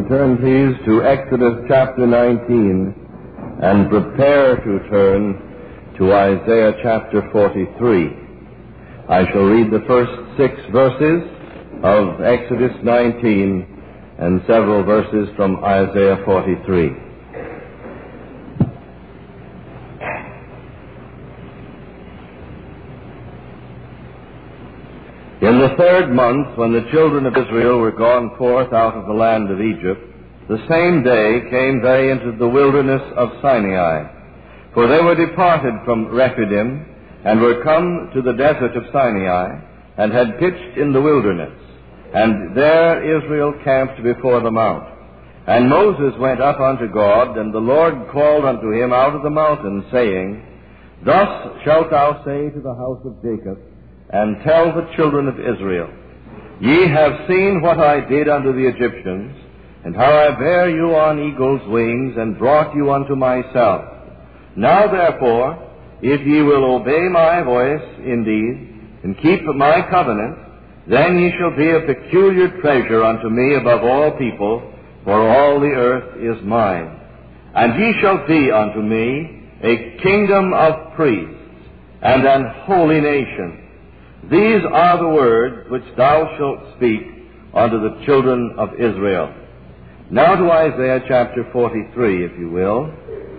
turn, please, to Exodus chapter 19 and prepare to turn to Isaiah chapter 43. I shall read the first 6 verses of Exodus 19 and several verses from Isaiah 43. In the 3rd month, when the children of Israel were gone forth out of the land of Egypt, the same day came they into the wilderness of Sinai. For they were departed from Rephidim, and were come to the desert of Sinai, and had pitched in the wilderness. And there Israel camped before the mount. And Moses went up unto God, and the Lord called unto him out of the mountain, saying, Thus shalt thou say to the house of Jacob, and tell the children of Israel, Ye have seen what I did unto the Egyptians, and how I bare you on eagle's wings, and brought you unto myself. Now therefore, if ye will obey my voice indeed, and keep my covenant, then ye shall be a peculiar treasure unto me above all people, for all the earth is mine. And ye shall be unto me a kingdom of priests, and an holy nation. These are the words which thou shalt speak unto the children of Israel. Now to Isaiah chapter 43, if you will.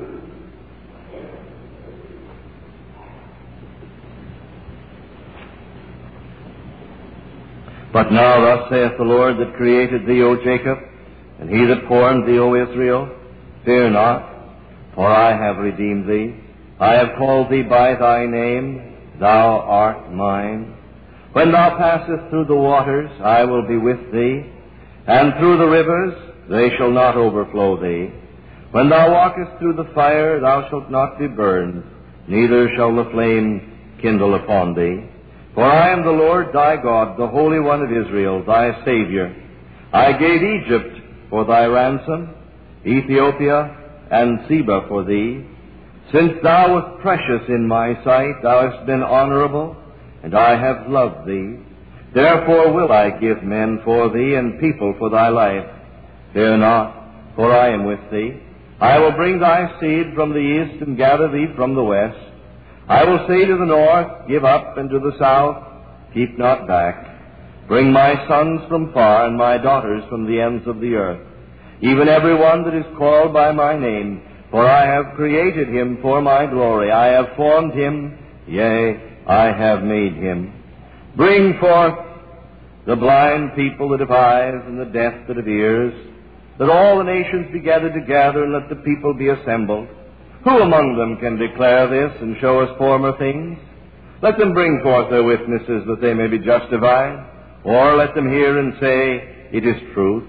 But now thus saith the Lord that created thee, O Jacob, and he that formed thee, O Israel, fear not, for I have redeemed thee. I have called thee by thy name, thou art mine. When thou passest through the waters, I will be with thee, and through the rivers, they shall not overflow thee. When thou walkest through the fire, thou shalt not be burned, neither shall the flame kindle upon thee. For I am the Lord thy God, the Holy One of Israel, thy Savior. I gave Egypt for thy ransom, Ethiopia and Seba for thee. Since thou wast precious in my sight, thou hast been honorable, and I have loved thee. Therefore will I give men for thee, and people for thy life. Fear not, for I am with thee. I will bring thy seed from the east, and gather thee from the west. I will say to the north, Give up, and to the south, Keep not back. Bring my sons from far, and my daughters from the ends of the earth, even every one that is called by my name. For I have created him for my glory. I have formed him, yea, I have made him. Bring forth the blind people that have eyes, and the deaf that have ears, that all the nations be gathered together, and let the people be assembled. Who among them can declare this, and show us former things? Let them bring forth their witnesses, that they may be justified. Or let them hear and say, It is truth.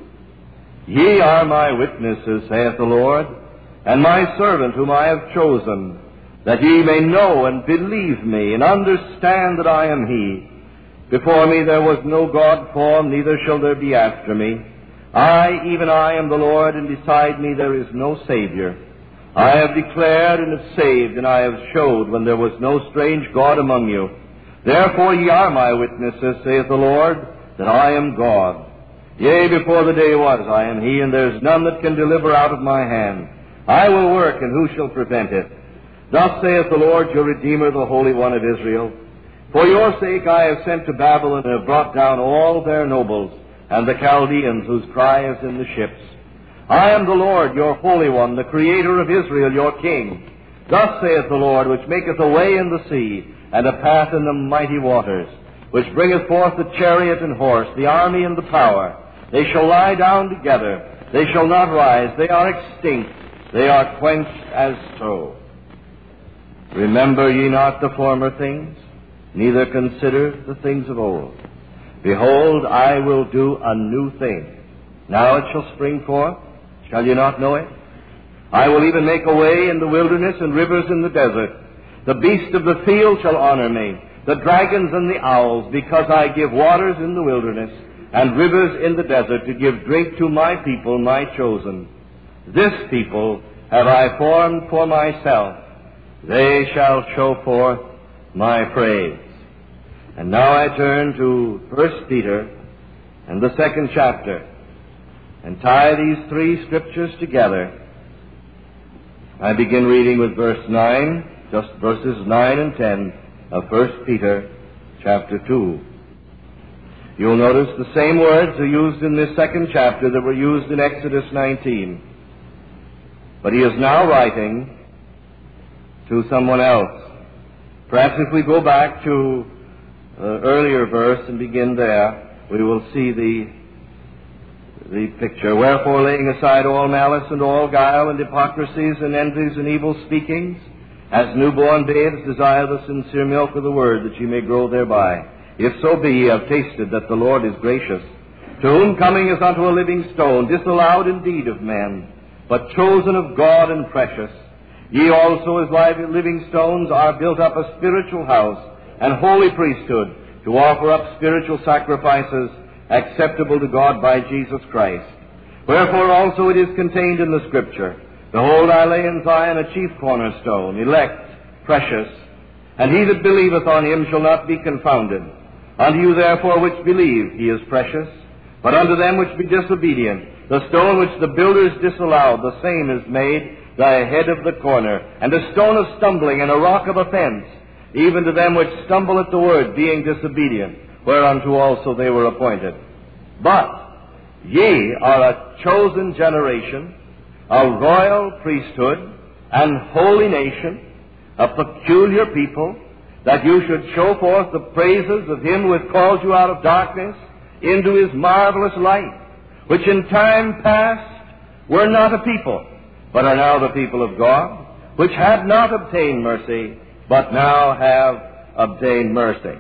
Ye are my witnesses, saith the Lord, and my servant whom I have chosen, that ye may know and believe me, and understand that I am he. Before me there was no God formed, neither shall there be after me. I, even I, am the Lord, and beside me there is no Savior. I have declared and have saved, and I have showed when there was no strange God among you. Therefore ye are my witnesses, saith the Lord, that I am God. Yea, before the day was, I am he, and there is none that can deliver out of my hand. I will work, and who shall prevent it? Thus saith the Lord, your Redeemer, the Holy One of Israel, For your sake I have sent to Babylon, and have brought down all their nobles, and the Chaldeans, whose cry is in the ships. I am the Lord, your Holy One, the Creator of Israel, your King. Thus saith the Lord, which maketh a way in the sea, and a path in the mighty waters, which bringeth forth the chariot and horse, the army and the power. They shall lie down together, they shall not rise, they are extinct, they are quenched as tow. Remember ye not the former things, neither consider the things of old. Behold, I will do a new thing. Now it shall spring forth. Shall ye not know it? I will even make a way in the wilderness and rivers in the desert. The beasts of the field shall honor me, the dragons and the owls, because I give waters in the wilderness and rivers in the desert to give drink to my people, my chosen. This people have I formed for myself. They shall show forth my praise. And now I turn to 1 Peter and the 2nd chapter. and tie these three scriptures together. I begin reading with verse 9, just verses 9 and 10 of 1 Peter chapter 2. You'll notice the same words are used in this second chapter that were used in Exodus 19. But he is now writing to someone else. Perhaps if we go back to the earlier verse and begin there, we will see the picture. Wherefore, laying aside all malice and all guile and hypocrisies and envies and evil speakings, as newborn babes desire the sincere milk of the word, that ye may grow thereby. If so be ye have tasted that the Lord is gracious, to whom coming is unto a living stone, disallowed indeed of men, but chosen of God and precious. Ye also as living stones are built up a spiritual house and holy priesthood, to offer up spiritual sacrifices acceptable to God by Jesus Christ. Wherefore also it is contained in the Scripture, Behold, I lay in Zion a chief cornerstone, elect, precious, and he that believeth on him shall not be confounded. Unto you therefore which believe he is precious, but unto them which be disobedient, the stone which the builders disallowed, the same is made the head of the corner, and a stone of stumbling, and a rock of offense, even to them which stumble at the word, being disobedient, whereunto also they were appointed. But ye are a chosen generation, a royal priesthood, and holy nation, a peculiar people, that you should show forth the praises of him who hath called you out of darkness into his marvelous light, which in time past were not a people, but are now the people of God, which had not obtained mercy, but now have obtained mercy.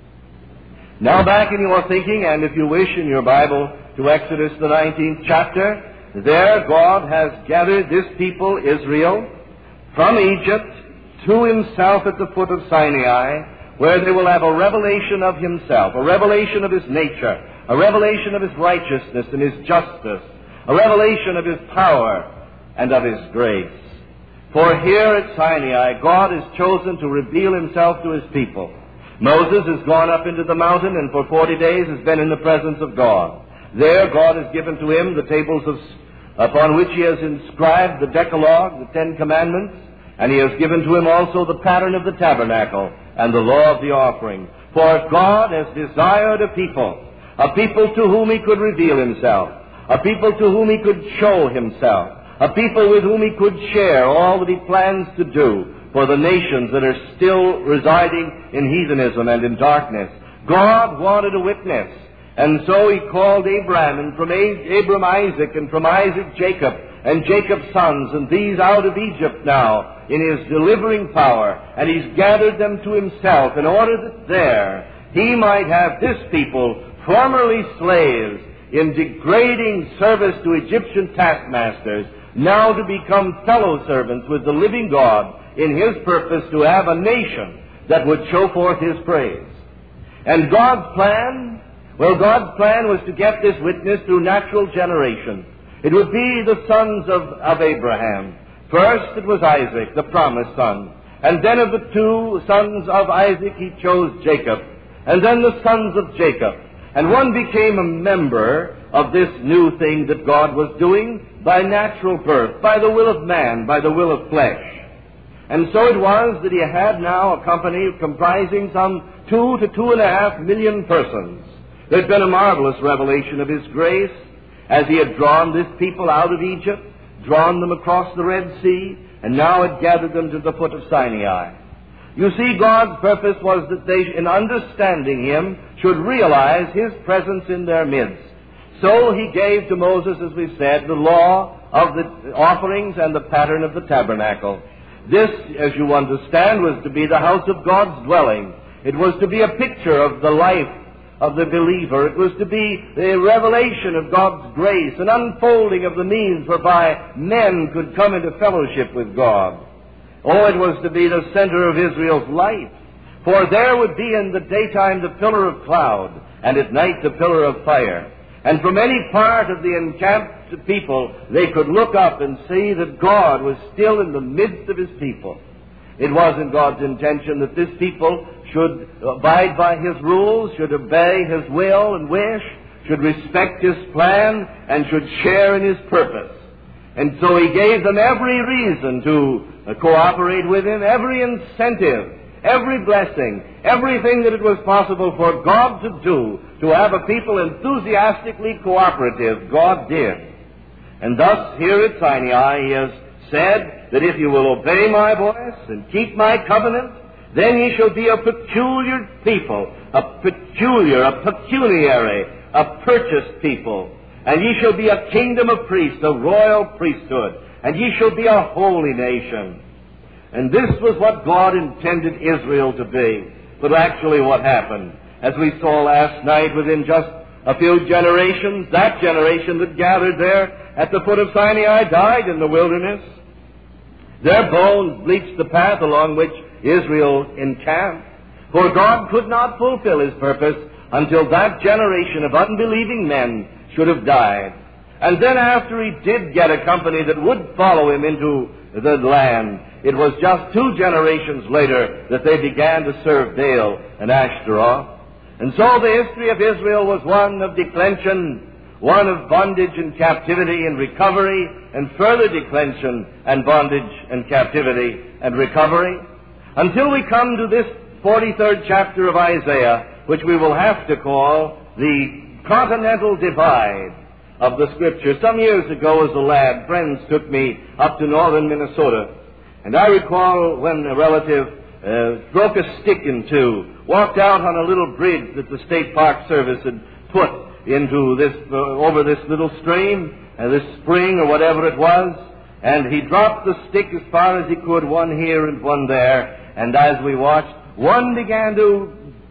Now back in your thinking, and if you wish in your Bible, to Exodus the 19th chapter, there God has gathered this people, Israel, from Egypt to himself at the foot of Sinai, where they will have a revelation of himself, a revelation of his nature, a revelation of his righteousness and his justice, a revelation of his power and of his grace. For here at Sinai, God has chosen to reveal himself to his people. Moses has gone up into the mountain and for 40 days has been in the presence of God. There God has given to him the tables upon which he has inscribed the Decalogue, the Ten Commandments, and he has given to him also the pattern of the tabernacle and the law of the offering. For God has desired a people to whom he could reveal himself, a people to whom he could show himself, a people with whom he could share all that he plans to do for the nations that are still residing in heathenism and in darkness. God wanted a witness, and so he called Abraham, and from Abram Isaac, and from Isaac Jacob, and Jacob's sons, and these out of Egypt now in his delivering power, and he's gathered them to himself in order that there he might have this people, formerly slaves, in degrading service to Egyptian taskmasters, now to become fellow servants with the living God in his purpose to have a nation that would show forth his praise. And God's plan was to get this witness through natural generation. It would be the sons of Abraham. First it was Isaac, the promised son. And then of the two sons of Isaac he chose Jacob. And then the sons of Jacob. And one became a member of this new thing that God was doing by natural birth, by the will of man, by the will of flesh. And so it was that he had now a company comprising some 2 to 2.5 million persons. There'd been a marvelous revelation of his grace as he had drawn this people out of Egypt, drawn them across the Red Sea, and now had gathered them to the foot of Sinai. You see, God's purpose was that they, in understanding him, should realize his presence in their midst. So he gave to Moses, as we said, the law of the offerings and the pattern of the tabernacle. This, as you understand, was to be the house of God's dwelling. It was to be a picture of the life of the believer. It was to be the revelation of God's grace, an unfolding of the means whereby men could come into fellowship with God. Oh, it was to be the center of Israel's life. For there would be in the daytime the pillar of cloud, and at night the pillar of fire. And from any part of the encamped people, they could look up and see that God was still in the midst of his people. It wasn't God's intention that this people should abide by his rules, should obey his will and wish, should respect his plan, and should share in his purpose. And so he gave them every reason to cooperate with him, every incentive, every blessing, everything that it was possible for God to do to have a people enthusiastically cooperative. God did. And thus, here at Sinai, he has said that if you will obey my voice and keep my covenant, then ye shall be a peculiar people, a pecuniary, a purchased people. And ye shall be a kingdom of priests, a royal priesthood, and ye shall be a holy nation. And this was what God intended Israel to be. But actually what happened? As we saw last night, within just a few generations, that generation that gathered there at the foot of Sinai died in the wilderness. Their bones bleached the path along which Israel encamped. For God could not fulfill his purpose until that generation of unbelieving men should have died. And then after he did get a company that would follow him into the land, it was just 2 generations later that they began to serve Baal and Ashtaroth. And so the history of Israel was one of declension, one of bondage and captivity and recovery, and further declension and bondage and captivity and recovery, until we come to this 43rd chapter of Isaiah, which we will have to call the continental divide of the Scripture. Some years ago, as a lad, friends took me up to northern Minnesota, and I recall when a relative broke a stick in two, walked out on a little bridge that the State Park Service had put into this over this little stream, this spring or whatever it was, and he dropped the stick as far as he could, one here and one there, and as we watched, one began to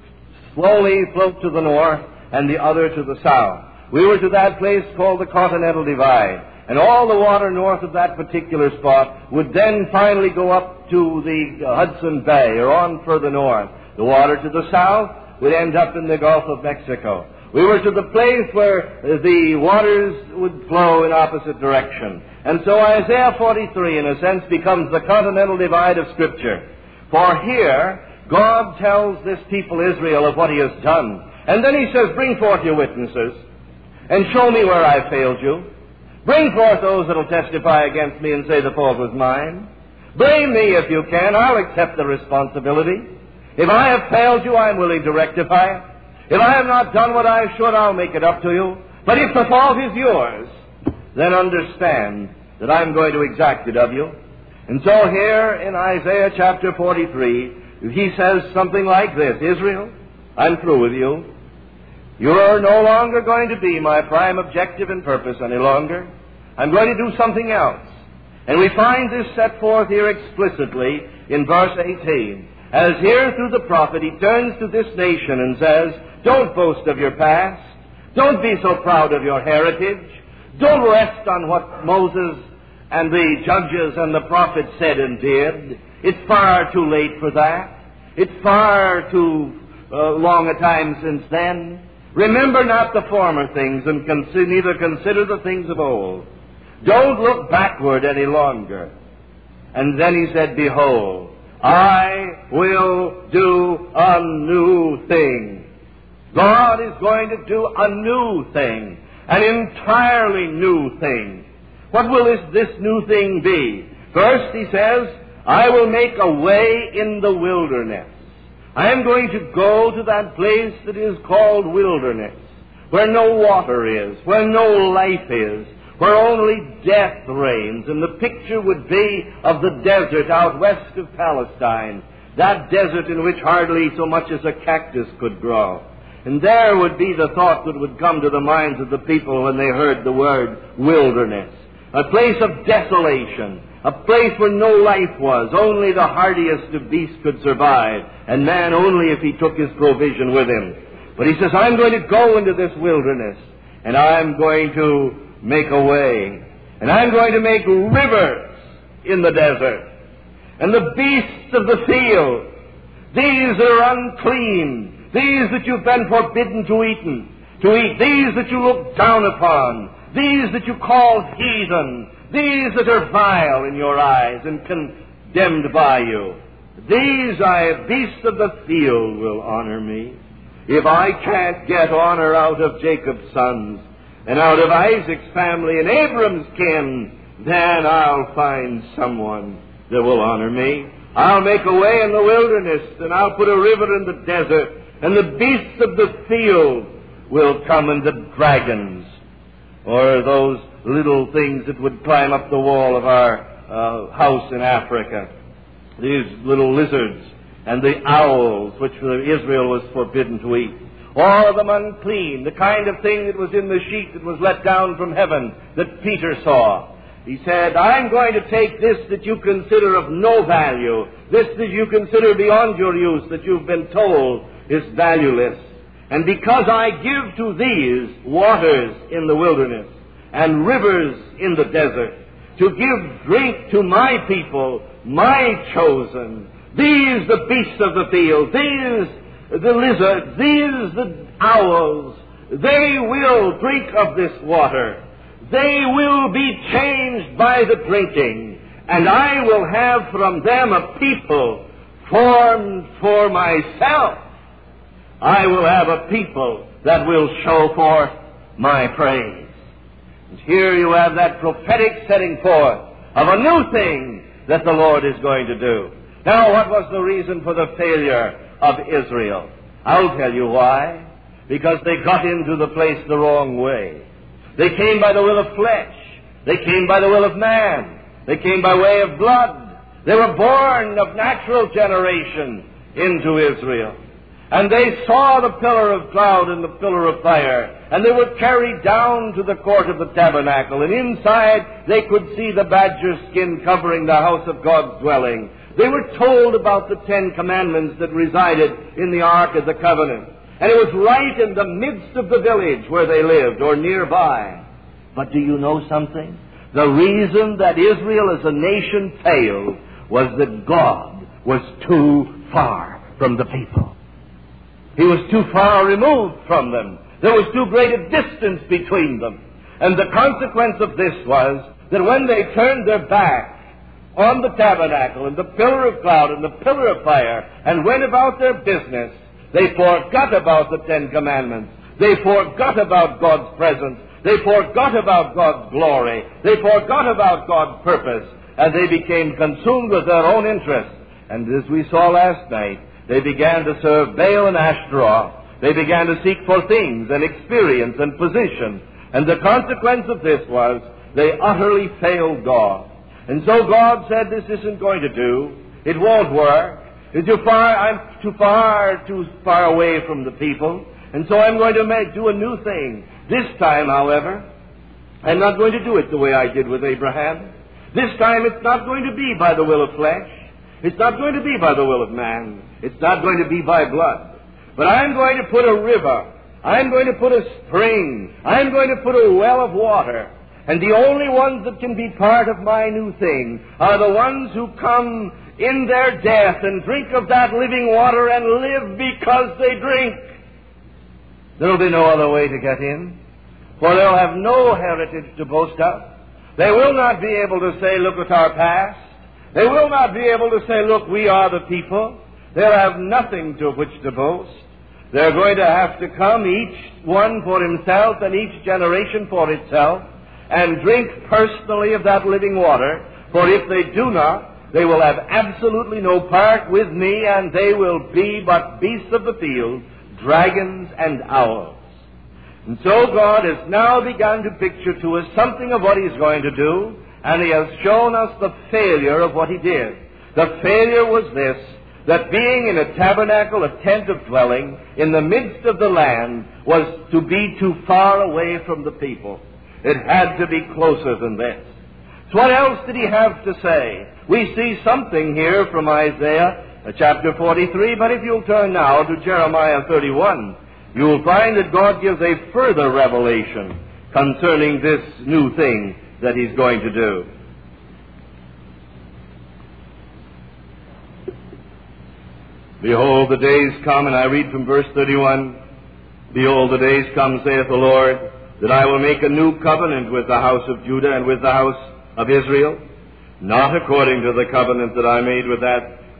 slowly float to the north and the other to the south. We were to that place called the Continental Divide, and all the water north of that particular spot would then finally go up to the Hudson Bay or on further north. The water to the south would end up in the Gulf of Mexico. We were to the place where the waters would flow in opposite direction. And so Isaiah 43, in a sense, becomes the continental divide of Scripture. For here, God tells this people Israel of what he has done. And then he says, bring forth your witnesses, and show me where I failed you. Bring forth those that will testify against me and say the fault was mine. Blame me if you can. I'll accept the responsibility. If I have failed you, I'm willing to rectify it. If I have not done what I should, I'll make it up to you. But if the fault is yours, then understand that I'm going to exact it of you. And so here in Isaiah chapter 43, he says something like this: Israel, I'm through with you. You're no longer going to be my prime objective and purpose any longer. I'm going to do something else. And we find this set forth here explicitly in verse 18. As here through the prophet he turns to this nation and says, don't boast of your past. Don't be so proud of your heritage. Don't rest on what Moses and the judges and the prophets said and did. It's far too late for that. It's far too long a time since then. Remember not the former things, and neither consider the things of old. Don't look backward any longer. And then he said, behold, I will do a new thing. God is going to do a new thing, an entirely new thing. What will this new thing be? First, he says, I will make a way in the wilderness. I am going to go to that place that is called wilderness, where no water is, where no life is, where only death reigns. And the picture would be of the desert out west of Palestine, that desert in which hardly so much as a cactus could grow. And there would be the thought that would come to the minds of the people when they heard the word wilderness. A place of desolation, a place where no life was. Only the hardiest of beasts could survive, and man only if he took his provision with him. But he says, I'm going to go into this wilderness, and I'm going to make a way, and I'm going to make rivers in the desert. And the beasts of the field, these that are unclean, these that you've been forbidden to eat, these that you look down upon, these that you call heathen, these that are vile in your eyes and condemned by you, these beasts of the field will honor me. if I can't get honor out of Jacob's sons and out of Isaac's family and Abram's kin, then I'll find someone that will honor me. I'll make a way in the wilderness, and I'll put a river in the desert, and the beasts of the field will come, and the dragons, or those little things that would climb up the wall of our house in Africa, these little lizards, and the owls, which Israel was forbidden to eat. All of them unclean, the kind of thing that was in the sheet that was let down from heaven that Peter saw. He said, I'm going to take this that you consider of no value, this that you consider beyond your use, that you've been told is valueless. And because I give to these waters in the wilderness and rivers in the desert, to give drink to my people, my chosen, these the beasts of the field, these the lizards, these the owls, they will drink of this water. They will be changed by the drinking, and I will have from them a people formed for myself. I will have a people that will show forth my praise. And here you have that prophetic setting forth of a new thing that the Lord is going to do. Now, what was the reason for the failure of Israel? I'll tell you why. Because they got into the place the wrong way. They came by the will of flesh. They came by the will of man. They came by way of blood. They were born of natural generation into Israel. And they saw the pillar of cloud and the pillar of fire. And they were carried down to the court of the tabernacle. And inside they could see the badger skin covering the house of God's dwelling. They were told about the 10 Commandments that resided in the Ark of the Covenant. And it was right in the midst of the village where they lived, or nearby. But do you know something? The reason that Israel as a nation failed was that God was too far from the people. He was too far removed from them. There was too great a distance between them. And the consequence of this was that when they turned their back on the tabernacle and the pillar of cloud and the pillar of fire and went about their business, they forgot about the 10 Commandments. They forgot about God's presence. They forgot about God's glory. They forgot about God's purpose. And they became consumed with their own interests. And as we saw last night, they began to serve Baal and Ashtaroth. They began to seek for things and experience and position. And the consequence of this was they utterly failed God. And so God said, this isn't going to do. It won't work. I'm too far away from the people. And so I'm going to do a new thing. This time, however, I'm not going to do it the way I did with Abraham. This time it's not going to be by the will of flesh. It's not going to be by the will of man. It's not going to be by blood. But I'm going to put a river. I'm going to put a spring. I'm going to put a well of water. And the only ones that can be part of my new thing are the ones who come in their death and drink of that living water and live because they drink. There will be no other way to get in, for they'll have no heritage to boast of. They will not be able to say, look at our past. They will not be able to say, look, we are the people. They'll have nothing to which to boast. They're going to have to come, each one for himself and each generation for itself, and drink personally of that living water, for if they do not, they will have absolutely no part with me, and they will be but beasts of the field, dragons and owls. And so God has now begun to picture to us something of what He's going to do, and He has shown us the failure of what He did. The failure was this, that being in a tabernacle, a tent of dwelling, in the midst of the land, was to be too far away from the people. It had to be closer than this. So what else did He have to say? We see something here from Isaiah chapter 43, but if you'll turn now to Jeremiah 31, you will find that God gives a further revelation concerning this new thing that He's going to do. Behold, the days come, and I read from verse 31, Behold, the days come, saith the Lord, that I will make a new covenant with the house of Judah and with the house of Israel, not according to the covenant that I made with that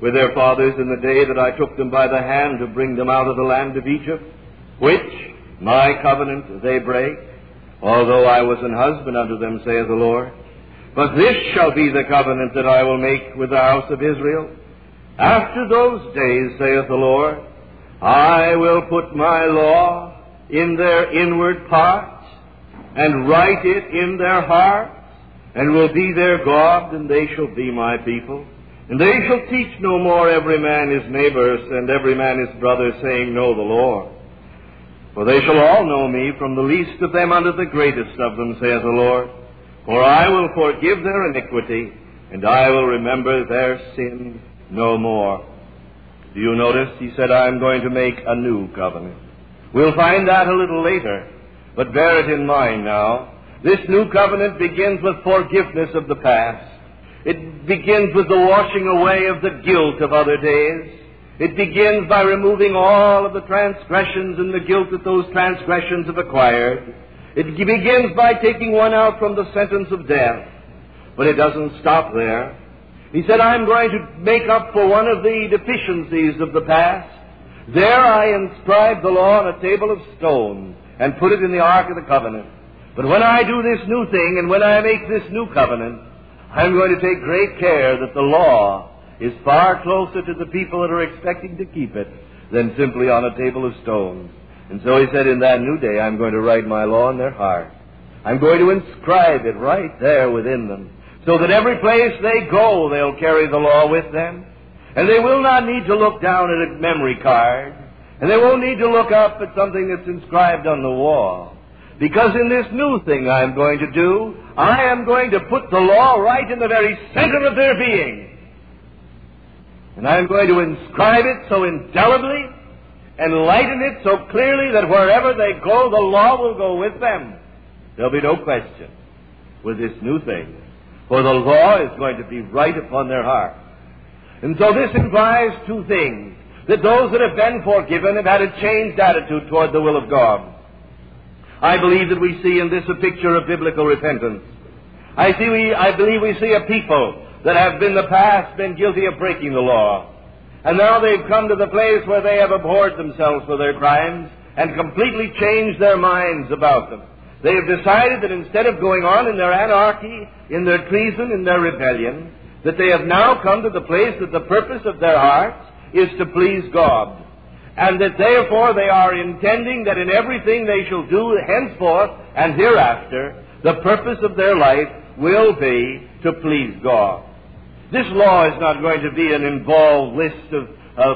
with their fathers in the day that I took them by the hand to bring them out of the land of Egypt, which my covenant they break, although I was an husband unto them, saith the Lord. But this shall be the covenant that I will make with the house of Israel. After those days, saith the Lord, I will put my law in their inward parts, and write it in their hearts, and will be their God, and they shall be my people. And they shall teach no more every man his neighbor, and every man his brother, saying, Know the Lord. For they shall all know me, from the least of them unto the greatest of them, saith the Lord. For I will forgive their iniquity, and I will remember their sin no more. Do you notice? He said, I am going to make a new covenant. We'll find that a little later, but bear it in mind now. This new covenant begins with forgiveness of the past. It begins with the washing away of the guilt of other days. It begins by removing all of the transgressions and the guilt that those transgressions have acquired. It begins by taking one out from the sentence of death. But it doesn't stop there. He said, I'm going to make up for one of the deficiencies of the past. There I inscribe the law on a table of stone and put it in the Ark of the Covenant. But when I do this new thing and when I make this new covenant, I'm going to take great care that the law is far closer to the people that are expecting to keep it than simply on a table of stones. And so he said, in that new day, I'm going to write my law in their heart. I'm going to inscribe it right there within them, so that every place they go, they'll carry the law with them. And they will not need to look down at a memory card, and they won't need to look up at something that's inscribed on the wall. Because in this new thing I'm going to do, I am going to put the law right in the very center of their being. And I'm going to inscribe it so indelibly, enlighten it so clearly that wherever they go, the law will go with them. There'll be no question with this new thing, for the law is going to be right upon their heart. And so this implies two things: that those that have been forgiven have had a changed attitude toward the will of God. I believe that we see in this a picture of biblical repentance. I believe we see a people that have in the past been guilty of breaking the law. And now they've come to the place where they have abhorred themselves for their crimes and completely changed their minds about them. They have decided that instead of going on in their anarchy, in their treason, in their rebellion, that they have now come to the place that the purpose of their hearts is to please God. And that therefore they are intending that in everything they shall do henceforth and hereafter, the purpose of their life will be to please God. This law is not going to be an involved list of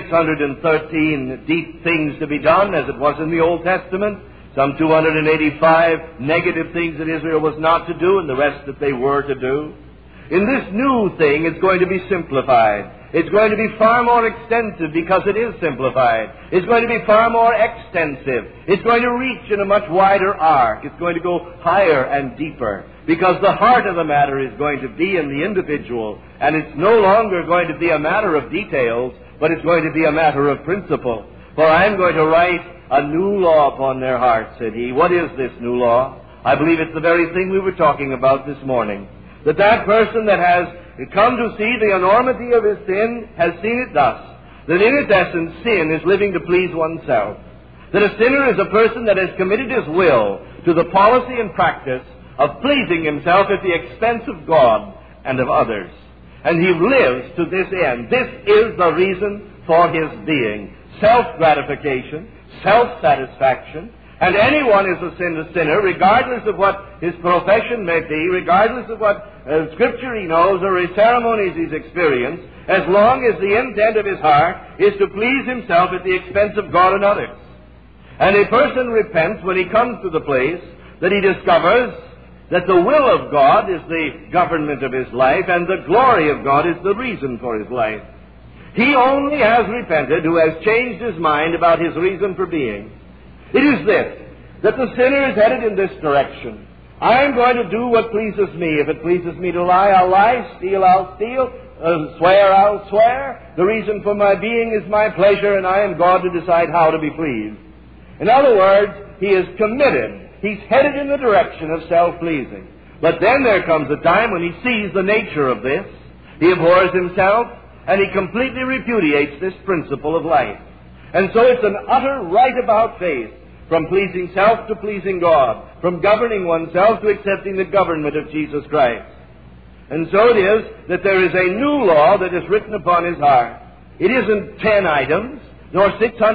613 deep things to be done, as it was in the Old Testament. Some 285 negative things that Israel was not to do, and the rest that they were to do. In this new thing, it's going to be simplified. It's going to be far more extensive because it is simplified. It's going to be far more extensive. It's going to reach in a much wider arc. It's going to go higher and deeper because the heart of the matter is going to be in the individual, and it's no longer going to be a matter of details, but it's going to be a matter of principle. For I'm going to write a new law upon their hearts, said he. What is this new law? I believe it's the very thing we were talking about this morning. That person that has come to see the enormity of his sin has seen it thus: that in its essence, sin is living to please oneself. That a sinner is a person that has committed his will to the policy and practice of pleasing himself at the expense of God and of others. And he lives to this end. This is the reason for his being. Self-gratification, self-satisfaction. And anyone is a sinner, regardless of what his profession may be, regardless of what Scripture he knows or his ceremonies he's experienced, as long as the intent of his heart is to please himself at the expense of God and others. And a person repents when he comes to the place that he discovers that the will of God is the government of his life and the glory of God is the reason for his life. He only has repented who has changed his mind about his reason for being. It is this, that the sinner is headed in this direction. I'm going to do what pleases me. If it pleases me to lie, I'll lie. Steal, I'll steal. Swear, I'll swear. The reason for my being is my pleasure, and I am God to decide how to be pleased. In other words, he is committed. He's headed in the direction of self-pleasing. But then there comes a time when he sees the nature of this. He abhors himself, and he completely repudiates this principle of life. And so it's an utter right-about face, from pleasing self to pleasing God, from governing oneself to accepting the government of Jesus Christ. And so it is that there is a new law that is written upon his heart. It isn't 10 items, nor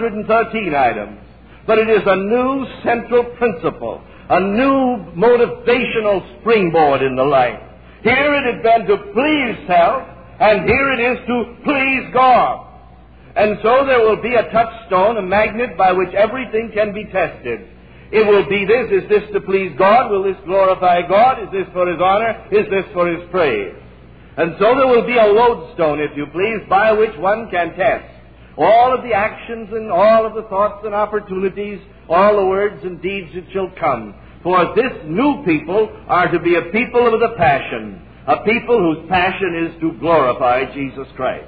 613 items, but it is a new central principle, a new motivational springboard in the life. Here it had been to please self, and here it is to please God. And so there will be a touchstone, a magnet by which everything can be tested. It will be this: is this to please God? Will this glorify God? Is this for His honor? Is this for His praise? And so there will be a lodestone, if you please, by which one can test all of the actions and all of the thoughts and opportunities, all the words and deeds that shall come. For this new people are to be a people of the passion, a people whose passion is to glorify Jesus Christ.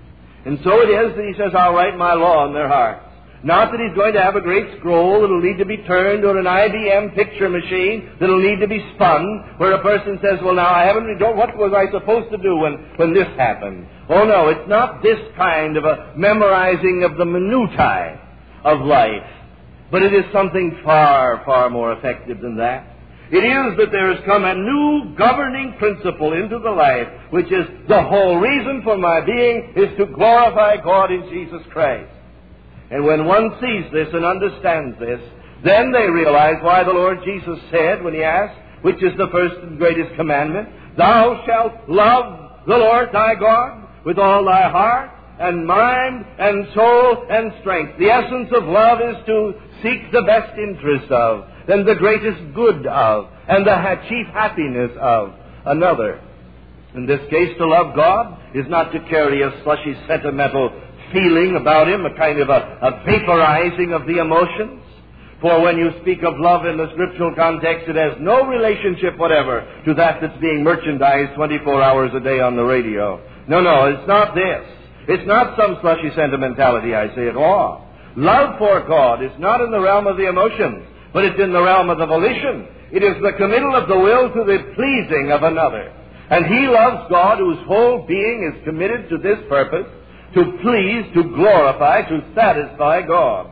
And so it is that he says, I'll write my law in their hearts. Not that he's going to have a great scroll that'll need to be turned, or an IBM picture machine that'll need to be spun, where a person says, well, now, what was I supposed to do when this happened? Oh, no, it's not this kind of a memorizing of the minutiae of life, but it is something far, far more effective than that. It is that there has come a new governing principle into the life, which is the whole reason for my being is to glorify God in Jesus Christ. And when one sees this and understands this, then they realize why the Lord Jesus said, when he asked, which is the first and greatest commandment, Thou shalt love the Lord thy God with all thy heart and mind and soul and strength. The essence of love is to seek the best interest of, and the greatest good of, and the chief happiness of another. In this case, to love God is not to carry a slushy, sentimental feeling about Him, a kind of a vaporizing of the emotions. For when you speak of love in the scriptural context, it has no relationship whatever to that that's being merchandised 24 hours a day on the radio. No, it's not this. It's not some slushy sentimentality, I say at all. Love for God is not in the realm of the emotions, but it's in the realm of the volition. It is the committal of the will to the pleasing of another. And he loves God, whose whole being is committed to this purpose, to please, to glorify, to satisfy God.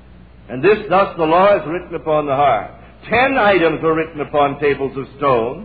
And this, thus, the law is written upon the heart. 10 items were written upon tables of stone.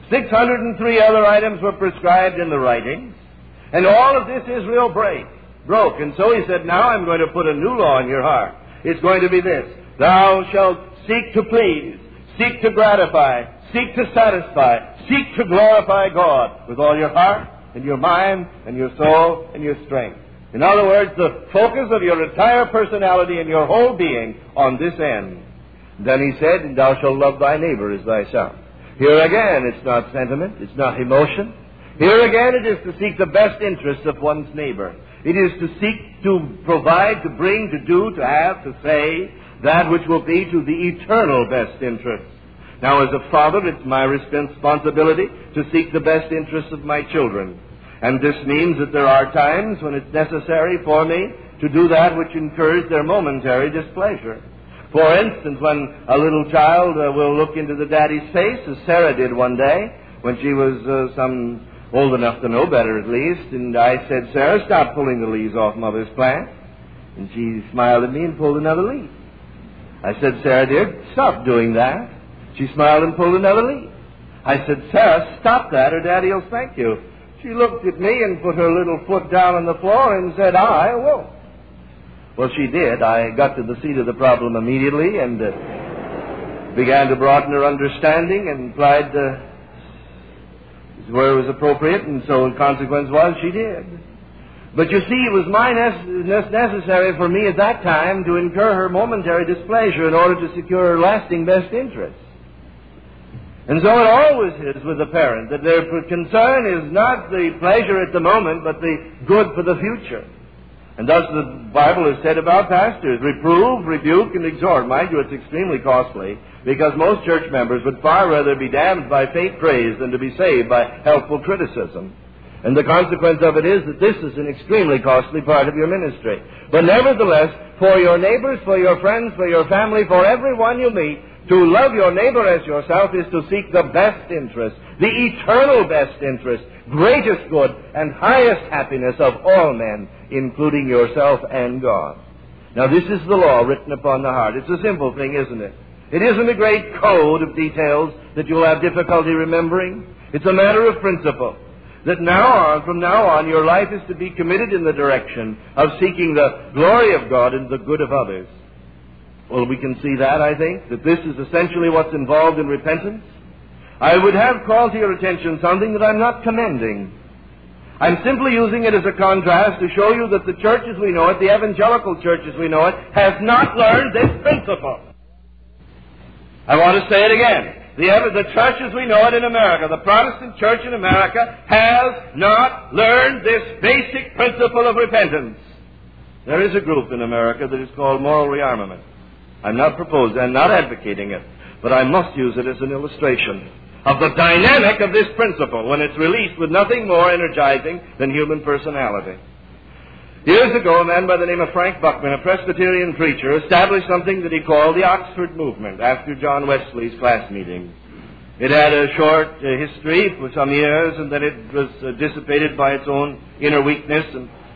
603 other items were prescribed in the writings. And all of this Israel broke. And so he said, now I'm going to put a new law in your heart. It's going to be this: Thou shalt seek to please, seek to gratify, seek to satisfy, seek to glorify God with all your heart and your mind and your soul and your strength. In other words, the focus of your entire personality and your whole being on this end. Then he said, and thou shalt love thy neighbor as thyself. Here again, it's not sentiment, it's not emotion. Here again, it is to seek the best interests of one's neighbor. It is to seek to provide, to bring, to do, to have, to say that which will be to the eternal best interest. Now, as a father, it's my responsibility to seek the best interests of my children. And this means that there are times when it's necessary for me to do that which incurs their momentary displeasure. For instance, when a little child will look into the daddy's face, as Sarah did one day, when she was old enough to know better at least, and I said, Sarah, stop pulling the leaves off Mother's plant. And she smiled at me and pulled another leaf. I said, Sarah, dear, stop doing that. She smiled and pulled another leaf. I said, Sarah, stop that or Daddy will spank you. She looked at me and put her little foot down on the floor and said, I won't. Well, she did. I got to the seat of the problem immediately and began to broaden her understanding and applied where it was appropriate, and so the consequence was she did. But you see, it was necessary for me at that time to incur her momentary displeasure in order to secure her lasting best interest. And so it always is with the parent, that their concern is not the pleasure at the moment, but the good for the future. And thus the Bible has said about pastors, reprove, rebuke, and exhort. Mind you, it's extremely costly, because most church members would far rather be damned by faint praise than to be saved by helpful criticism. And the consequence of it is that this is an extremely costly part of your ministry. But nevertheless, for your neighbors, for your friends, for your family, for everyone you meet, To love your neighbor as yourself is to seek the best interest, the eternal best interest, greatest good, and highest happiness of all men, including yourself and God. Now, this is the law written upon the heart. It's a simple thing, isn't it? It isn't a great code of details that you'll have difficulty remembering. It's a matter of principle. That from now on, your life is to be committed in the direction of seeking the glory of God and the good of others. Well, we can see that, I think, that this is essentially what's involved in repentance. I would have called to your attention something that I'm not commending. I'm simply using it as a contrast to show you that the church as we know it, the evangelical church as we know it, has not learned this principle. I want to say it again. The church as we know it in America, the Protestant church in America, has not learned this basic principle of repentance. There is a group in America that is called moral rearmament. I'm not advocating it, but I must use it as an illustration of the dynamic of this principle when it's released with nothing more energizing than human personality. Years ago, a man by the name of Frank Buckman, a Presbyterian preacher, established something that he called the Oxford Movement after John Wesley's class meeting. It had a short history for some years, and then it was dissipated by its own inner weakness,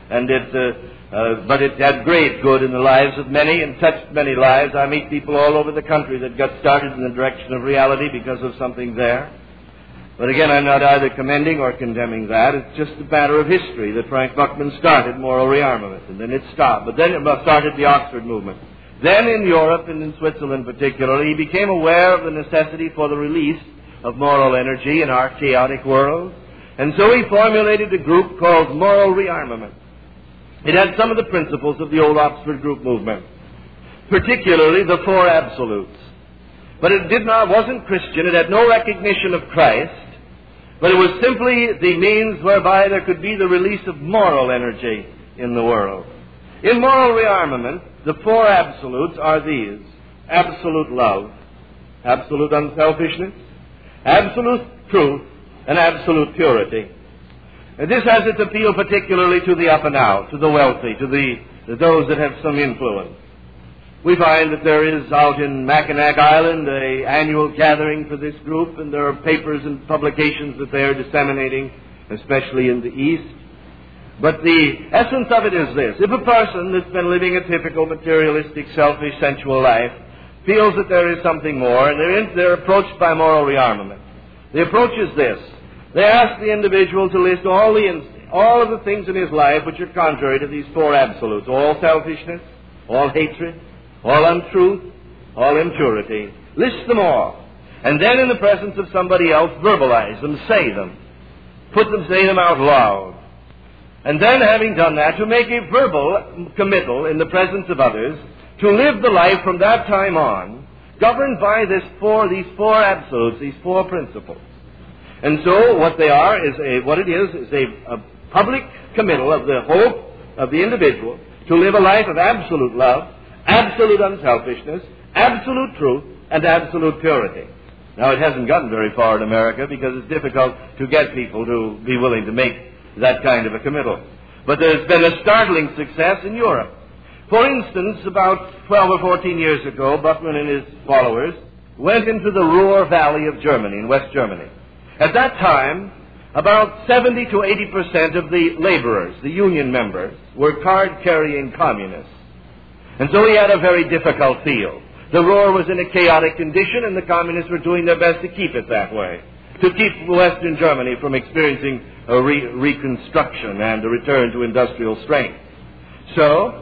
but it had great good in the lives of many and touched many lives. I meet people all over the country that got started in the direction of reality because of something there. But again, I'm not either commending or condemning that. It's just a matter of history that Frank Buckman started moral rearmament, and then it stopped. But then it started the Oxford Movement. Then in Europe, and in Switzerland particularly, he became aware of the necessity for the release of moral energy in our chaotic world. And so he formulated a group called Moral Rearmament. It had some of the principles of the old Oxford Group movement, particularly the four absolutes. But it wasn't Christian. It had no recognition of Christ. But it was simply the means whereby there could be the release of moral energy in the world. In moral rearmament, the four absolutes are these: absolute love, absolute unselfishness, absolute truth, and absolute purity. And this has its appeal particularly to the up and out, to the wealthy, to those that have some influence. We find that there is out in Mackinac Island an annual gathering for this group, and there are papers and publications that they are disseminating, especially in the East. But the essence of it is this: if a person that's been living a typical materialistic, selfish, sensual life feels that there is something more, and they're approached by moral rearmament. The approach is this: they ask the individual to list all of the things in his life which are contrary to these four absolutes: all selfishness, all hatred, all untruth, all impurity. List them all. And then in the presence of somebody else, verbalize them, say them. Say them out loud. And then, having done that, to make a verbal committal in the presence of others, to live the life from that time on, governed by these four absolutes, these four principles. And so what they are is a public committal of the hope of the individual to live a life of absolute love, absolute unselfishness, absolute truth, and absolute purity. Now, it hasn't gotten very far in America because it's difficult to get people to be willing to make that kind of a committal. But there's been a startling success in Europe. For instance, about 12 or 14 years ago, Buckman and his followers went into the Ruhr Valley of Germany, in West Germany. At that time, about 70 to 80% of the laborers, the union members, were card-carrying communists. And so he had a very difficult field. The Ruhr was in a chaotic condition, and the communists were doing their best to keep it that way, to keep Western Germany from experiencing a reconstruction and a return to industrial strength. So,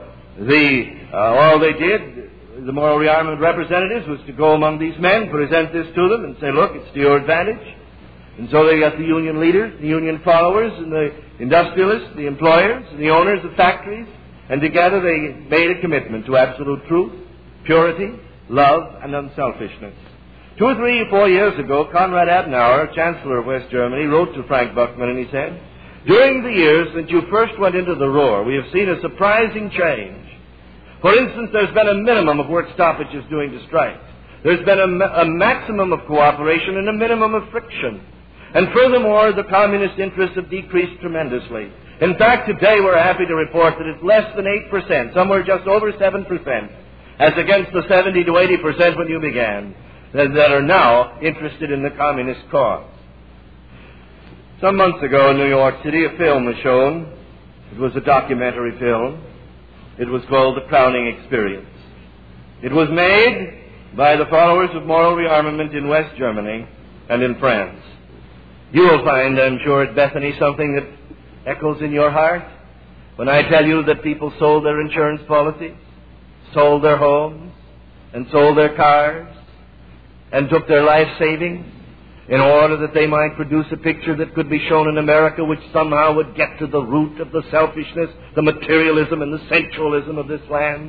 all they did, the moral rearmament representatives, was to go among these men, present this to them, and say, look, it's to your advantage. And so they got the union leaders, the union followers, and the industrialists, the employers, and the owners of factories, and together they made a commitment to absolute truth, purity, love, and unselfishness. 2 or 3 or 4 years ago, Konrad Adenauer, Chancellor of West Germany, wrote to Frank Buckman, and he said, during the years since you first went into the Ruhr, we have seen a surprising change. For instance, there's been a minimum of work stoppages due to strikes. There's been a maximum of cooperation and a minimum of friction. And furthermore, the communist interests have decreased tremendously. In fact, today we're happy to report that it's less than 8%, somewhere just over 7%, as against the 70 to 80% when you began. that are now interested in the communist cause. Some months ago in New York City, a film was shown. It was a documentary film. It was called The Crowning Experience. It was made by the followers of moral rearmament in West Germany and in France. You will find, I'm sure, at Bethany something that echoes in your heart when I tell you that people sold their insurance policies, sold their homes, and sold their cars, and took their life savings in order that they might produce a picture that could be shown in America which somehow would get to the root of the selfishness, the materialism, and the sensualism of this land.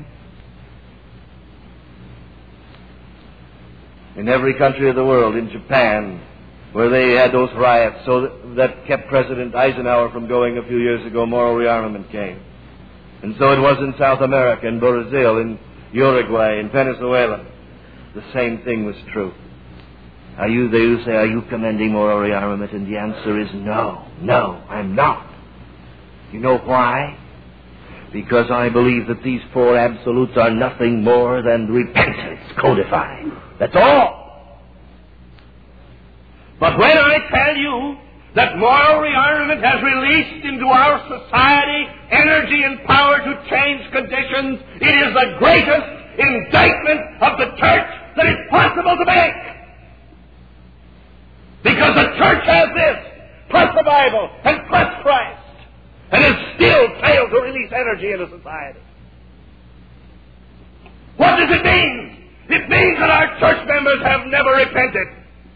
In every country of the world, in Japan, where they had those riots that kept President Eisenhower from going a few years ago, moral rearmament came. And so it was in South America, in Brazil, in Uruguay, in Venezuela. The same thing was true. They say, are you commending moral rearmament? And the answer is no, I'm not. You know why? Because I believe that these four absolutes are nothing more than repentance codified. That's all. But when I tell you that moral rearmament has released into our society energy and power to change conditions, it is the greatest indictment of the church that is possible to make. Because the church has this, plus the Bible, and plus Christ, and has still failed to release energy into society. What does it mean? It means that our church members have never repented.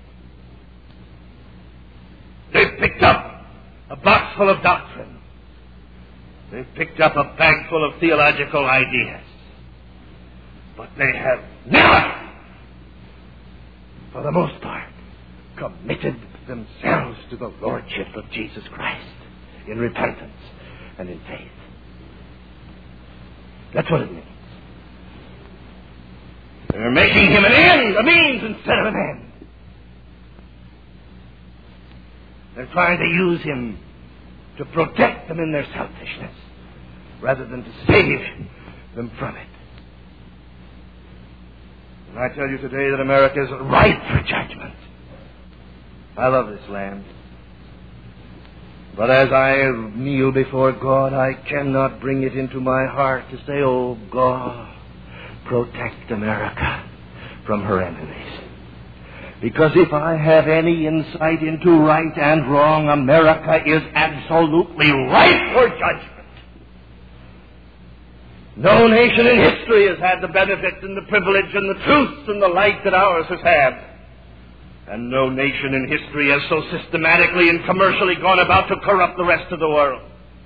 They've picked up a box full of doctrine. They've picked up a bag full of theological ideas. But they have never, for the most part, committed themselves to the Lordship of Jesus Christ in repentance and in faith. That's what it means. They're making him an end, a means instead of an end. They're trying to use him to protect them in their selfishness rather than to save them from it. And I tell you today that America is ripe for judgment. I love this land. But as I kneel before God, I cannot bring it into my heart to say, oh God, protect America from her enemies. Because if I have any insight into right and wrong, America is absolutely ripe for judgment. No nation in history has had the benefit and the privilege and the truth and the light that ours has had. And no nation in history has so systematically and commercially gone about to corrupt the rest of the world.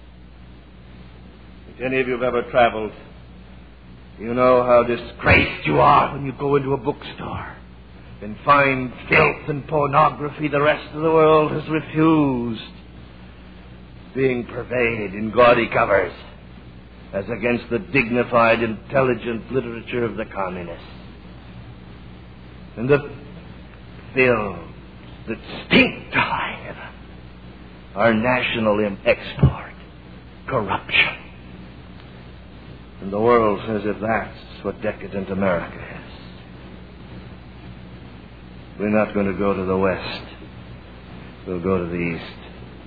If any of you have ever traveled, you know how disgraced you are when you go into a bookstore and find filth and pornography the rest of the world has refused being pervaded in gaudy covers as against the dignified, intelligent literature of the communists. And the films that stink to high heaven are national export, corruption. And the world says if that's what decadent America is, we're not going to go to the West. We'll go to the East.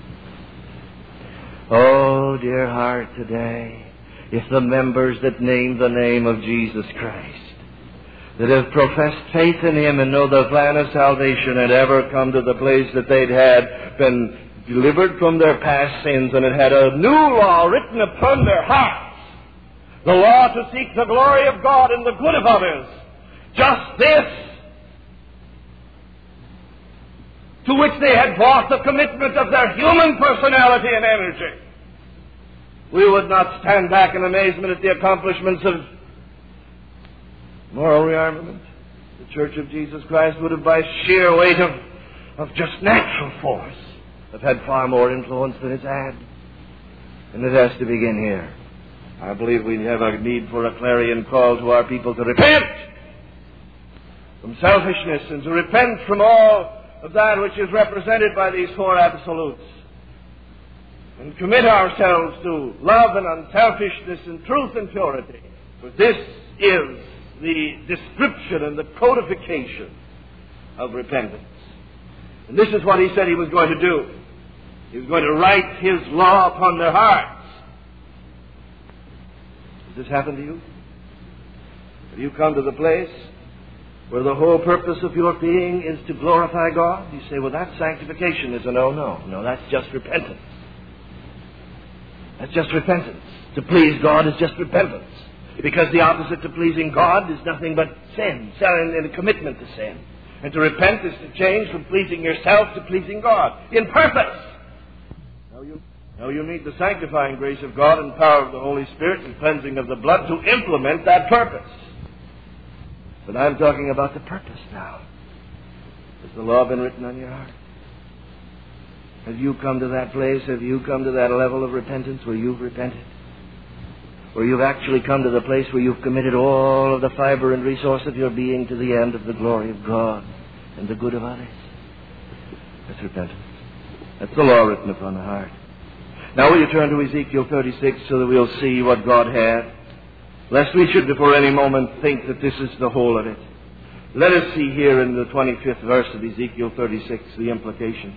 Oh, dear heart, today, if the members that name the name of Jesus Christ, that have professed faith in Him and know the plan of salvation, had ever come to the place that they'd had been delivered from their past sins and had had a new law written upon their hearts, the law to seek the glory of God and the good of others, just this, to which they had brought the commitment of their human personality and energy, we would not stand back in amazement at the accomplishments of moral rearmament. The Church of Jesus Christ would have, by sheer weight of just natural force, have had far more influence than it's had. And it has to begin here. I believe we have a need for a clarion call to our people to repent from selfishness and to repent from all of that which is represented by these four absolutes, and commit ourselves to love and unselfishness and truth and purity. For this is the description and the codification of repentance. And this is what he said he was going to do. He was going to write his law upon their hearts. Has this happened to you? Have you come to the place where the whole purpose of your being is to glorify God? You say, well, that's sanctification. Is a no, that's just repentance. That's just repentance. To please God is just repentance. Because the opposite to pleasing God is nothing but sin, and a commitment to sin. And to repent is to change from pleasing yourself to pleasing God in purpose. Now you need the sanctifying grace of God and power of the Holy Spirit and cleansing of the blood to implement that purpose. But I'm talking about the purpose now. Has the law been written on your heart? Have you come to that place? Have you come to that level of repentance where you've repented? Where you've actually come to the place where you've committed all of the fiber and resource of your being to the end of the glory of God and the good of others? That's repentance. That's the law written upon the heart. Now will you turn to Ezekiel 36 so that we'll see what God had? Lest we should before any moment think that this is the whole of it. Let us see here in the 25th verse of Ezekiel 36 the implications.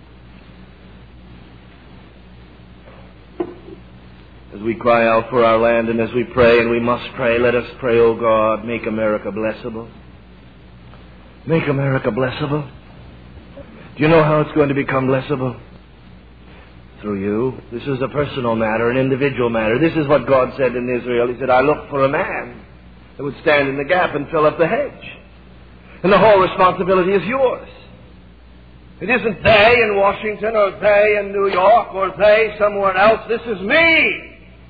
As we cry out for our land and as we pray, and we must pray, let us pray, O God, make America blessable. Make America blessable. Do you know how it's going to become blessable? Through you. This is a personal matter, an individual matter. This is what God said in Israel. He said, I looked for a man that would stand in the gap and fill up the hedge. And the whole responsibility is yours. It isn't they in Washington or they in New York or they somewhere else. This is me.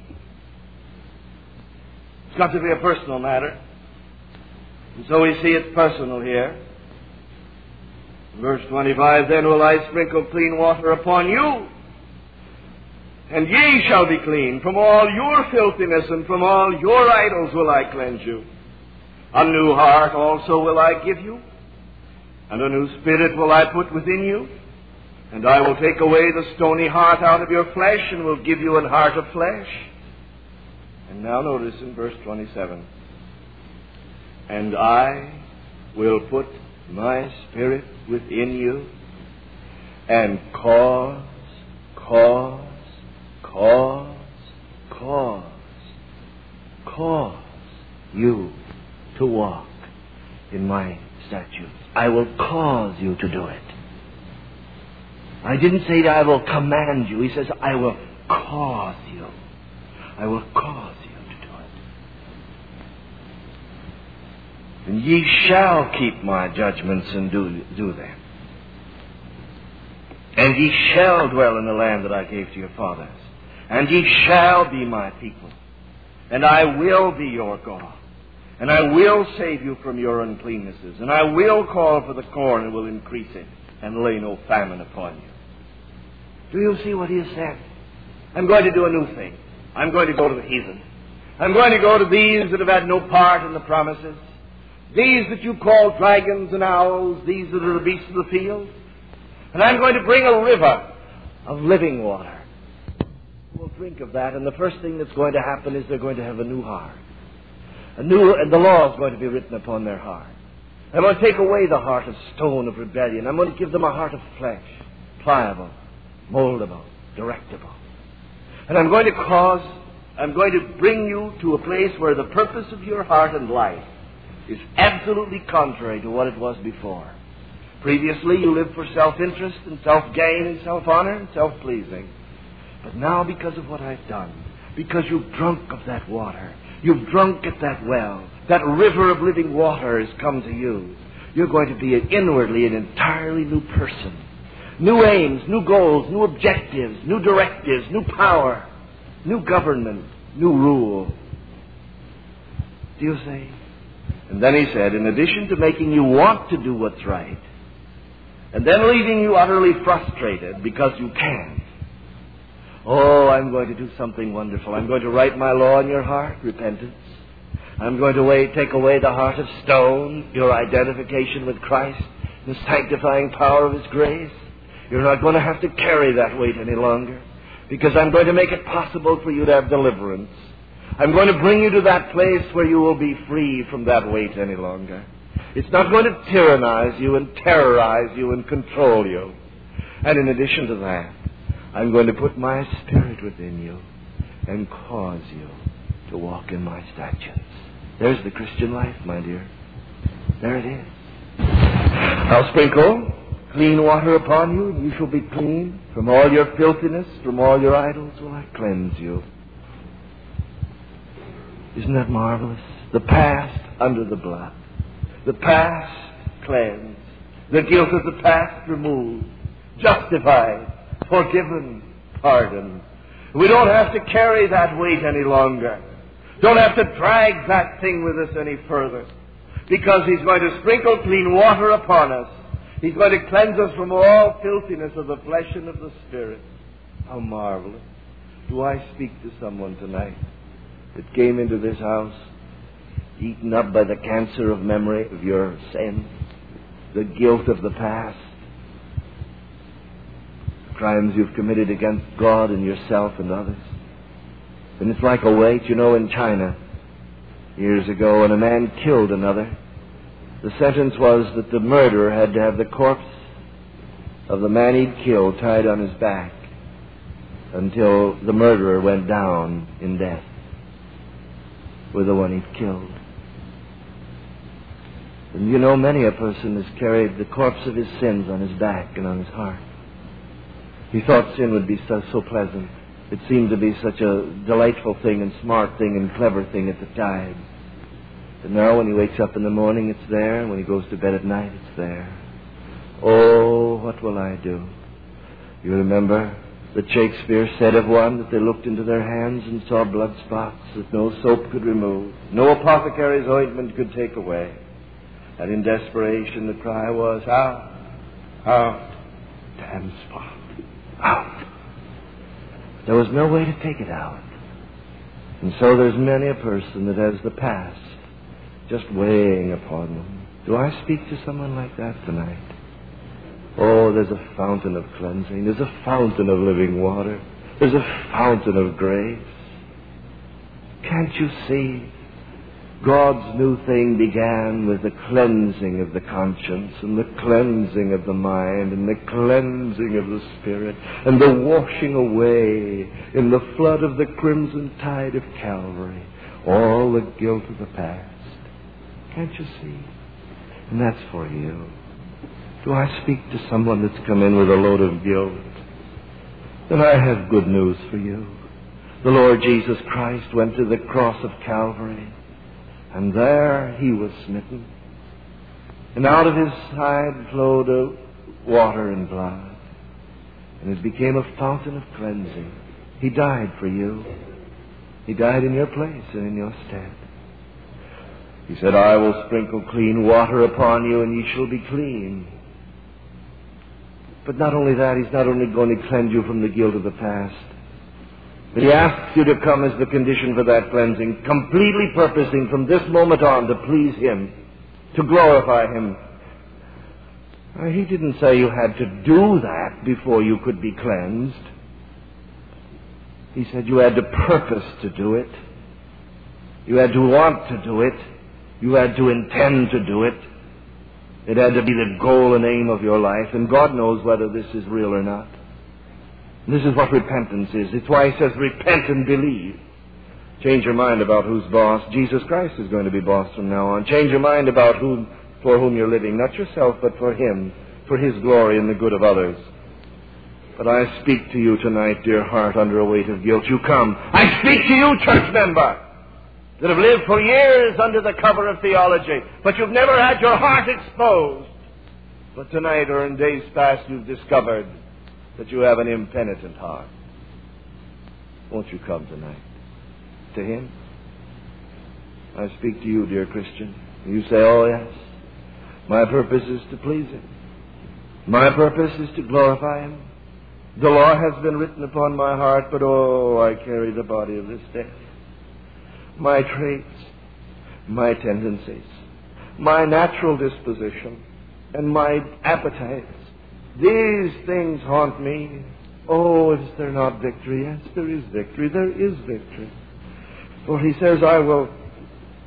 It's got to be a personal matter. And so we see it's personal here. Verse 25, then will I sprinkle clean water upon you, and ye shall be clean. From all your filthiness and from all your idols will I cleanse you. A new heart also will I give you, and a new spirit will I put within you. And I will take away the stony heart out of your flesh, and will give you an heart of flesh. And now notice in verse 27, and I will put my spirit within you, and cause you to walk in my statutes. I will cause you to do it. I didn't say I will command you. He says, I will cause you. I will cause you to do it. And ye shall keep my judgments and do them. And ye shall dwell in the land that I gave to your fathers. And ye shall be my people. And I will be your God. And I will save you from your uncleannesses. And I will call for the corn and will increase it, and lay no famine upon you. Do you see what he has said? I'm going to do a new thing. I'm going to go to the heathen. I'm going to go to these that have had no part in the promises. These that you call dragons and owls. These that are the beasts of the field. And I'm going to bring a river of living water. We'll drink of that, and the first thing that's going to happen is they're going to have a new heart. And the law is going to be written upon their heart. I'm going to take away the heart of stone of rebellion. I'm going to give them a heart of flesh, pliable, moldable, directable. And I'm going to bring you to a place where the purpose of your heart and life is absolutely contrary to what it was before. Previously, you lived for self-interest and self-gain and self-honor and self-pleasing. But now, because of what I've done, because you've drunk of that water, you've drunk at that well, that river of living water has come to you, you're going to be inwardly an entirely new person. New aims, new goals, new objectives, new directives, new power, new government, new rule. Do you see? And then he said, in addition to making you want to do what's right, and then leaving you utterly frustrated because you can't, oh, I'm going to do something wonderful. I'm going to write my law in your heart, repentance. I'm going to take away the heart of stone, your identification with Christ, the sanctifying power of His grace. You're not going to have to carry that weight any longer, because I'm going to make it possible for you to have deliverance. I'm going to bring you to that place where you will be free from that weight any longer. It's not going to tyrannize you and terrorize you and control you. And in addition to that, I'm going to put my Spirit within you and cause you to walk in my statutes. There's the Christian life, my dear. There it is. I'll sprinkle clean water upon you, and you shall be clean. From all your filthiness, from all your idols will I cleanse you. Isn't that marvelous? The past under the blood. The past cleansed. The guilt of the past removed. Justified. Forgiven. Pardoned. We don't have to carry that weight any longer. Don't have to drag that thing with us any further. Because He's going to sprinkle clean water upon us. He's going to cleanse us from all filthiness of the flesh and of the spirit. How marvelous. Do I speak to someone tonight that came into this house eaten up by the cancer of memory of your sin, the guilt of the past, crimes you've committed against God and yourself and others? And it's like a weight, in China, years ago, when a man killed another, the sentence was that the murderer had to have the corpse of the man he'd killed tied on his back until the murderer went down in death with the one he'd killed. And many a person has carried the corpse of his sins on his back and on his heart. He thought sin would be so pleasant. It seemed to be such a delightful thing and smart thing and clever thing at the time. And now when he wakes up in the morning, it's there. And when he goes to bed at night, it's there. Oh, what will I do? You remember that Shakespeare said of one that they looked into their hands and saw blood spots that no soap could remove, no apothecary's ointment could take away. And in desperation the cry was, out, out, damn spot, out. There was no way to take it out. And so there's many a person that has the past just weighing upon them. Do I speak to someone like that tonight? Oh, there's a fountain of cleansing. There's a fountain of living water. There's a fountain of grace. Can't you see? God's new thing began with the cleansing of the conscience and the cleansing of the mind and the cleansing of the spirit and the washing away in the flood of the crimson tide of Calvary all the guilt of the past. Can't you see? And that's for you. Do I speak to someone that's come in with a load of guilt? Then I have good news for you. The Lord Jesus Christ went to the cross of Calvary, and there He was smitten. And out of His side flowed water and blood, and it became a fountain of cleansing. He died for you. He died in your place and in your stead. He said, I will sprinkle clean water upon you, and ye shall be clean. But not only that, He's not only going to cleanse you from the guilt of the past, but He asks you to come as the condition for that cleansing, completely purposing from this moment on to please Him, to glorify Him. He didn't say you had to do that before you could be cleansed. He said you had to purpose to do it. You had to want to do it. You had to intend to do it. It had to be the goal and aim of your life, and God knows whether this is real or not. This is what repentance is. It's why He says, repent and believe. Change your mind about who's boss. Jesus Christ is going to be boss from now on. Change your mind about for whom you're living. Not yourself, but for Him, for His glory and the good of others. But I speak to you tonight, dear heart, under a weight of guilt. You come. I speak to you, church member, that have lived for years under the cover of theology, but you've never had your heart exposed. But tonight, or in days past, you've discovered that you have an impenitent heart. Won't you come tonight to Him? I speak to you, dear Christian. You say, oh yes, my purpose is to please Him. My purpose is to glorify Him. The law has been written upon my heart, but oh, I carry the body of this death. My traits, my tendencies, my natural disposition, and my appetites, these things haunt me. Oh, is there not victory? Yes, there is victory. There is victory. For He says, I will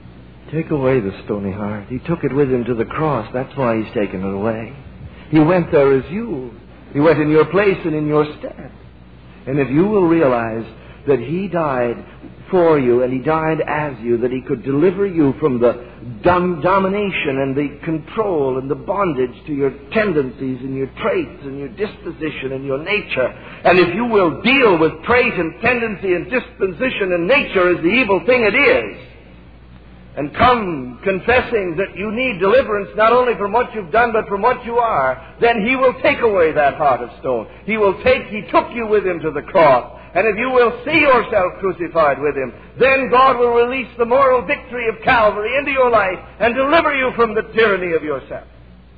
Take away the stony heart. He took it with him to the cross. That's why he's taken it away. He went there as you. He went in your place and in your stead. And if you will realize that he died for you and he died as you, that he could deliver you from the domination and the control and the bondage to your tendencies and your traits and your disposition and your nature. And if you will deal with trait and tendency and disposition and nature as the evil thing it is, and come confessing that you need deliverance not only from what you've done but from what you are, then he will take away that heart of stone. He took you with him to the cross. And if you will see yourself crucified with him, then God will release the moral victory of Calvary into your life and deliver you from the tyranny of yourself.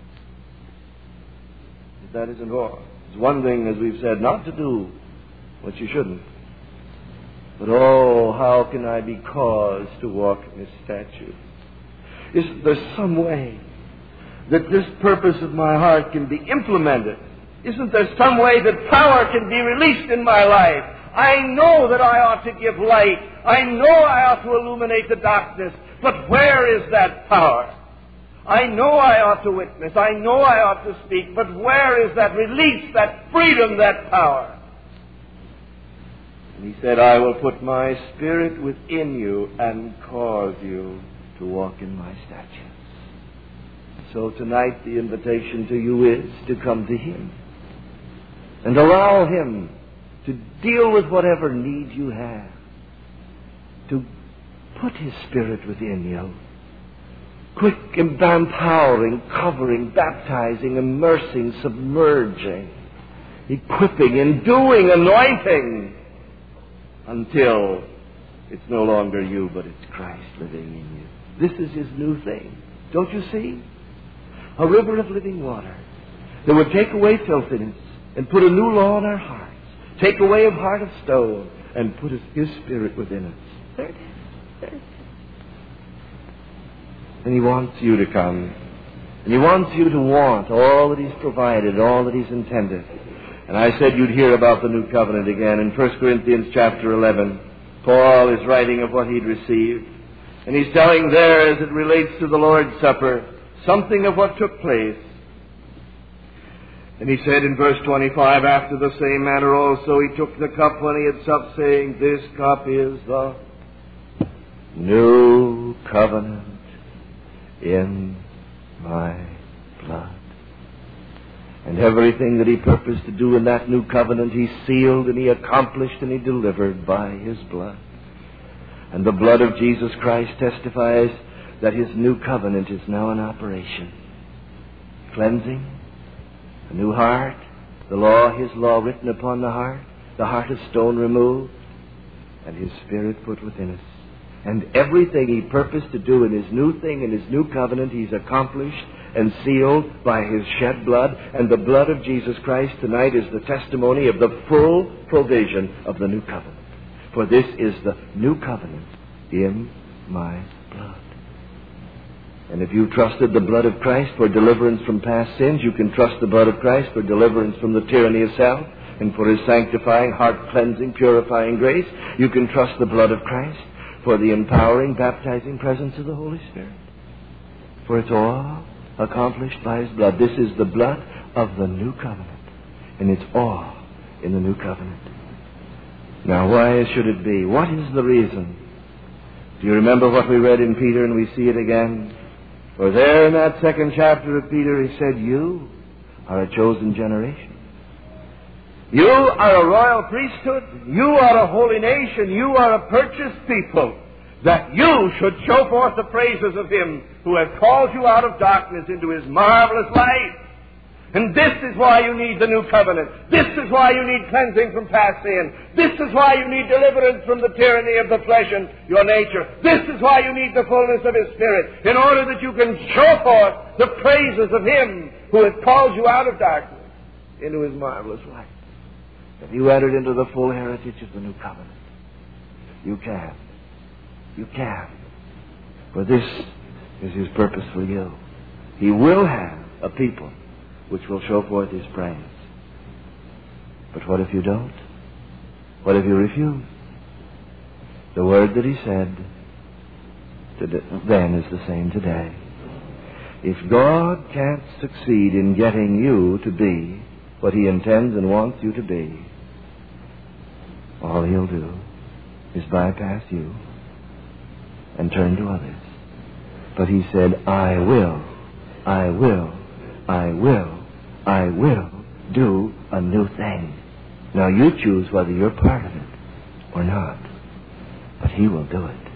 But that isn't all. It's one thing, as we've said, not to do what you shouldn't. But oh, how can I be caused to walk in his statutes? Isn't there some way that this purpose of my heart can be implemented? Isn't there some way that power can be released in my life? I know that I ought to give light. I know I ought to illuminate the darkness. But where is that power? I know I ought to witness. I know I ought to speak. But where is that release, that freedom, that power? And he said, I will put my spirit within you and cause you to walk in my statutes. So tonight the invitation to you is to come to him and allow him to deal with whatever need you have, to put his spirit within you, quick, empowering, covering, baptizing, immersing, submerging, equipping, enduing, anointing, until it's no longer you, but it's Christ living in you. This is his new thing. Don't you see? A river of living water that would take away filthiness and put a new law in our hearts, take away a heart of stone and put his spirit within us. There it is. There it is. And he wants you to come. And he wants you to want all that he's provided, all that he's intended. And I said you'd hear about the new covenant again. In 1 Corinthians chapter 11, Paul is writing of what he'd received. And he's telling there, as it relates to the Lord's Supper, something of what took place. And he said in verse 25, after the same manner also he took the cup when he had supped, saying, this cup is the new covenant in my blood. And everything that he purposed to do in that new covenant, he sealed and he accomplished and he delivered by his blood. And the blood of Jesus Christ testifies that his new covenant is now in operation. Cleansing, a new heart, the law, his law written upon the heart of stone removed, and his spirit put within us. And everything he purposed to do in his new thing, in his new covenant, he's accomplished and sealed by his shed blood. And the blood of Jesus Christ tonight is the testimony of the full provision of the new covenant. For this is the new covenant in my blood. And if you trusted the blood of Christ for deliverance from past sins, you can trust the blood of Christ for deliverance from the tyranny of self and for his sanctifying, heart-cleansing, purifying grace. You can trust the blood of Christ for the empowering, baptizing presence of the Holy Spirit. For it's all accomplished by his blood. This is the blood of the new covenant. And it's all in the new covenant. Now, why should it be? What is the reason? Do you remember what we read in Peter, and we see it again? For there in that second chapter of Peter, he said, you are a chosen generation. You are a royal priesthood. You are a holy nation. You are a purchased people, that you should show forth the praises of him who has called you out of darkness into his marvelous light. And this is why you need the new covenant. This is why you need cleansing from past sin. This is why you need deliverance from the tyranny of the flesh and your nature. This is why you need the fullness of his Spirit, in order that you can show forth the praises of him who has called you out of darkness into his marvelous light. Have you entered into the full heritage of the new covenant? You can. You can. For this is his purpose for you. He will have a people which will show forth his praise. But what if you don't? What if you refuse? The word that he said, then is the same today. If God can't succeed in getting you to be what He intends and wants you to be, all He'll do is bypass you and turn to others. But He said, I will do a new thing. Now you choose whether you're part of it or not. But He will do it.